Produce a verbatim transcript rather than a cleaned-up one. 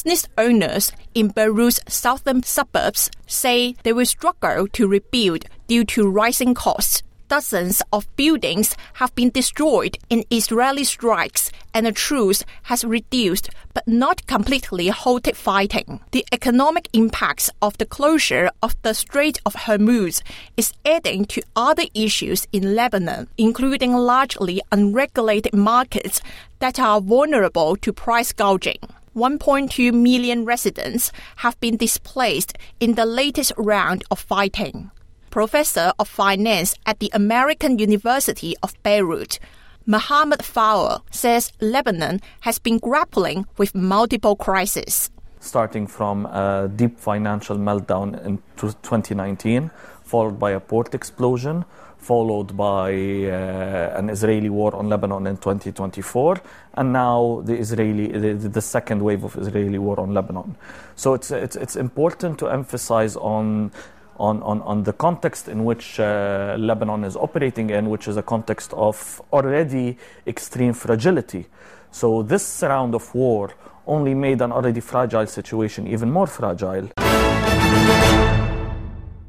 business owners in Beirut's southern suburbs say they will struggle to rebuild due to rising costs. Dozens of buildings have been destroyed in Israeli strikes, and the truce has reduced but not completely halted fighting. The economic impacts of the closure of the Strait of Hormuz is adding to other issues in Lebanon, including largely unregulated markets that are vulnerable to price gouging. one point two million residents have been displaced in the latest round of fighting. Professor of Finance at the American University of Beirut, Mohammed Fawel, says Lebanon has been grappling with multiple crises. Starting from a deep financial meltdown in twenty nineteen, followed by a port explosion, followed by uh, an Israeli war on Lebanon in twenty twenty-four, and now the Israeli the, the second wave of Israeli war on Lebanon. So it's it's it's important to emphasize on On, on, on the context in which uh, Lebanon is operating in, which is a context of already extreme fragility. So this round of war only made an already fragile situation even more fragile.